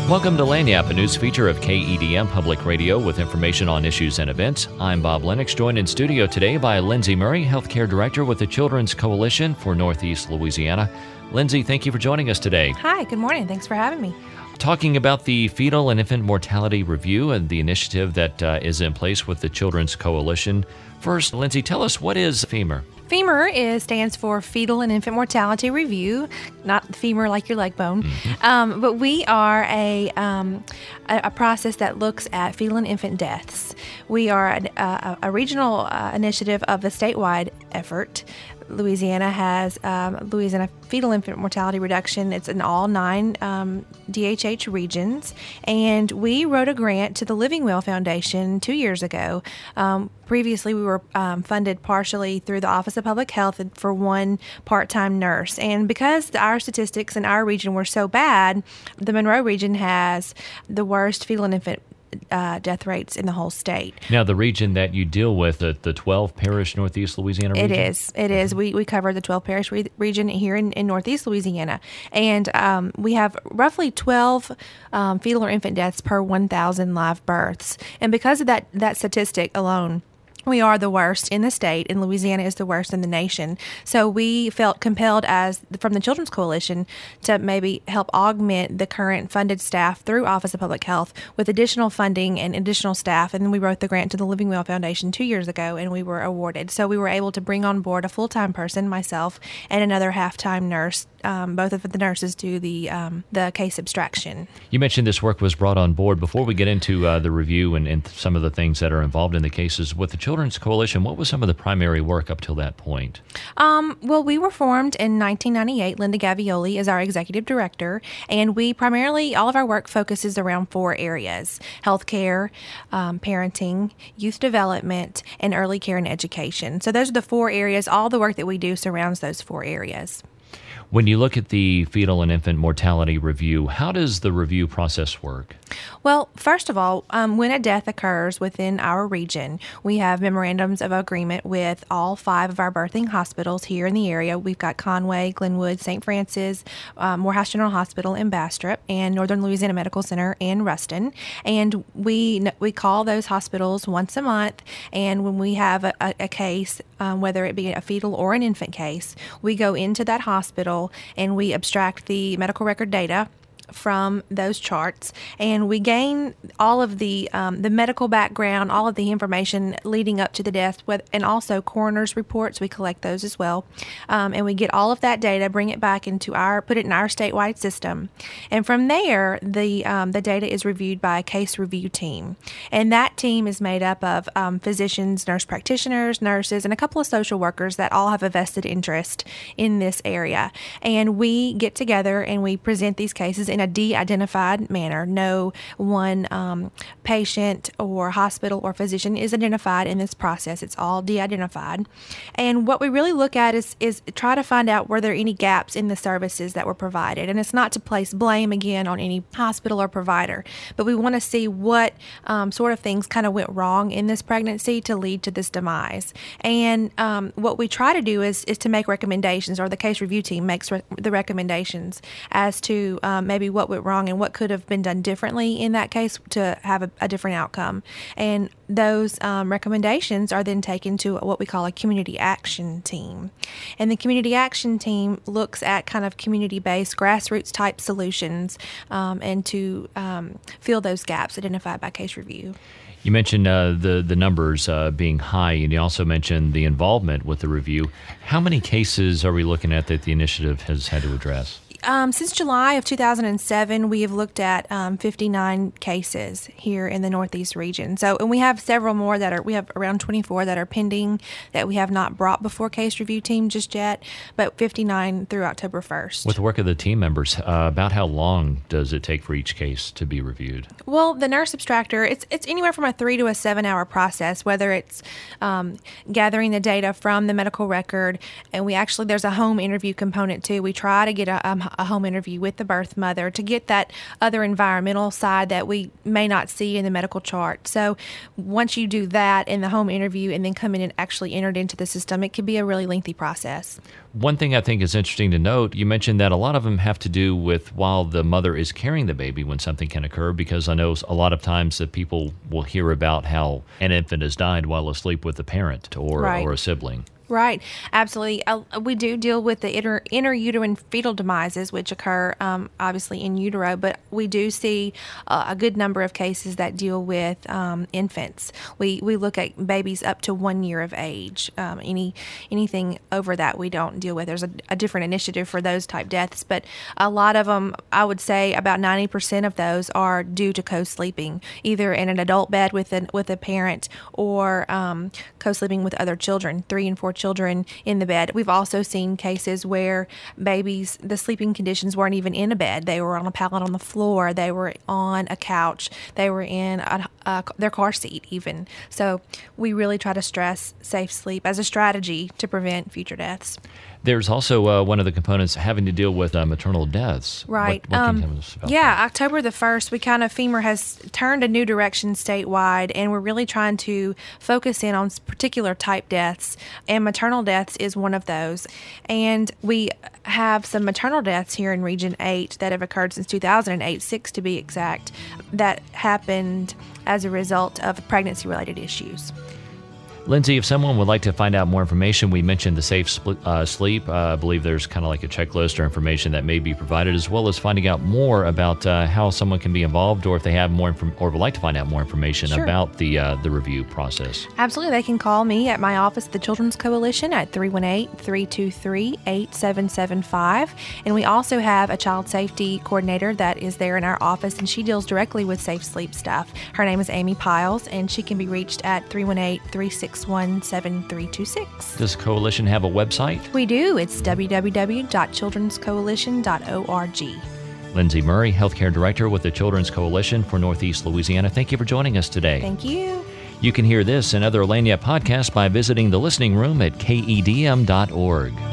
Welcome to Lagniappe, a news feature of KEDM Public Radio with information on issues and events. I'm Bob Lennox, joined in studio today by Lindsay Murray, Healthcare Director with the Children's Coalition for Northeast Louisiana. Lindsay, thank you for joining us today. Hi, good morning. Thanks for having me. Talking about the Fetal and Infant Mortality Review and the initiative that is in place with the Children's Coalition. First, Lindsay, tell us, what is FEMR? FEMR stands for Fetal and Infant Mortality Review, not femur like your leg bone. But we are a process that looks at fetal and infant deaths. We are a regional initiative of the statewide effort. Louisiana has Louisiana Fetal Infant Mortality Reduction. It's in all 9 DHH regions. And we wrote a grant to the Living Well Foundation 2 years ago. Previously, we were funded partially through the Office of Public Health for 1 part-time nurse. And because our statistics in our region were so bad, the Monroe region has the worst fetal and infant death rates in the whole state. Now, the region that you deal with, the 12-parish Northeast Louisiana region? It is. We cover the 12-parish region here in Northeast Louisiana. And we have roughly 12 fetal or infant deaths per 1,000 live births. And because of that statistic alone, we are the worst in the state, and Louisiana is the worst in the nation. So we felt compelled from the Children's Coalition to maybe help augment the current funded staff through Office of Public Health with additional funding and additional staff. And then we wrote the grant to the Living Well Foundation 2 years ago, and we were awarded. So we were able to bring on board a full-time person, myself, and another half-time nurse. Both of the nurses do the case abstraction. You mentioned this work was brought on board. Before we get into the review and some of the things that are involved in the cases, with the Children's Coalition, what was some of the primary work up till that point? Well, we were formed in 1998. Linda Gavioli is our executive director, and we primarily, all of our work focuses around 4 areas: healthcare, parenting, youth development, and early care and education. So those are the 4 areas. All the work that we do surrounds those 4 areas. When you look at the Fetal and Infant Mortality Review, how does the review process work? Well, first of all, when a death occurs within our region, we have memorandums of agreement with all 5 of our birthing hospitals here in the area. We've got Conway, Glenwood, St. Francis, Morehouse General Hospital in Bastrop, and Northern Louisiana Medical Center in Ruston. And we call those hospitals once a month, and when we have a case, whether it be a fetal or an infant case, we go into that hospital and we abstract the medical record data from those charts, and we gain all of the medical background, all of the information leading up to the death, and also coroner's reports. We collect those as well, and we get all of that data, bring it back put it in our statewide system, and from there, the data is reviewed by a case review team, and that team is made up of physicians, nurse practitioners, nurses, and a couple of social workers that all have a vested interest in this area, and we get together and we present these cases in a de-identified manner. No one patient or hospital or physician is identified in this process. It's all de-identified. And what we really look at is try to find out were there any gaps in the services that were provided. And it's not to place blame again on any hospital or provider, but we want to see what sort of things kind of went wrong in this pregnancy to lead to this demise. And what we try to do is to make recommendations, or the case review team makes the recommendations as to maybe what went wrong and what could have been done differently in that case to have a different outcome. And those recommendations are then taken to what we call a community action team. And the community action team looks at kind of community-based, grassroots type solutions and to fill those gaps identified by case review. You mentioned the numbers being high, and you also mentioned the involvement with the review. How many cases are we looking at that the initiative has had to address? Since July of 2007, we have looked at 59 cases here in the Northeast region. And we have several more we have around 24 that are pending that we have not brought before case review team just yet, but 59 through October 1st. With the work of the team members, about how long does it take for each case to be reviewed? Well, the nurse abstractor, it's anywhere from a 3 to a 7 hour process, whether it's gathering the data from the medical record, and there's a home interview component too. We try to get a home interview with the birth mother to get that other environmental side that we may not see in the medical chart. So once you do that in the home interview and then come in and actually entered into the system, it can be a really lengthy process. One thing I think is interesting to note, you mentioned that a lot of them have to do with while the mother is carrying the baby when something can occur, because I know a lot of times that people will hear about how an infant has died while asleep with a parent or a sibling. Right, absolutely. We do deal with the interuterine fetal demises, which occur obviously in utero, but we do see a good number of cases that deal with infants. We look at babies up to 1 year of age. Anything over that we don't deal with. There's a different initiative for those type deaths, but a lot of them, I would say about 90% of those are due to co-sleeping, either in an adult bed with a parent or co-sleeping with other children, 3 and 4 children in the bed. We've also seen cases where babies, the sleeping conditions weren't even in a bed. They were on a pallet on the floor. They were on a couch. They were in their car seat even. So we really try to stress safe sleep as a strategy to prevent future deaths. There's also one of the components having to deal with maternal deaths. Right. What can you tell us about that? that? October the 1st, FEMR has turned a new direction statewide, and we're really trying to focus in on particular type deaths, and maternal deaths is one of those. And we have some maternal deaths here in Region 8 that have occurred since 2008, 6 to be exact, that happened as a result of pregnancy-related issues. Lindsay, if someone would like to find out more information, we mentioned the safe sleep. I believe there's kind of like a checklist or information that may be provided, as well as finding out more about how someone can be involved, or if they have more or would like to find out more information about the review process. Absolutely. They can call me at my office, the Children's Coalition, at 318-323-8775. And we also have a child safety coordinator that is there in our office, and she deals directly with safe sleep stuff. Her name is Amy Piles, and she can be reached at 318-361-7326. Does the coalition have a website? We do. It's www.childrenscoalition.org. Lindsay Murray, Healthcare Director with the Children's Coalition for Northeast Louisiana. Thank you for joining us today. Thank you. You can hear this and other Lagniappe podcasts by visiting the listening room at KEDM.org.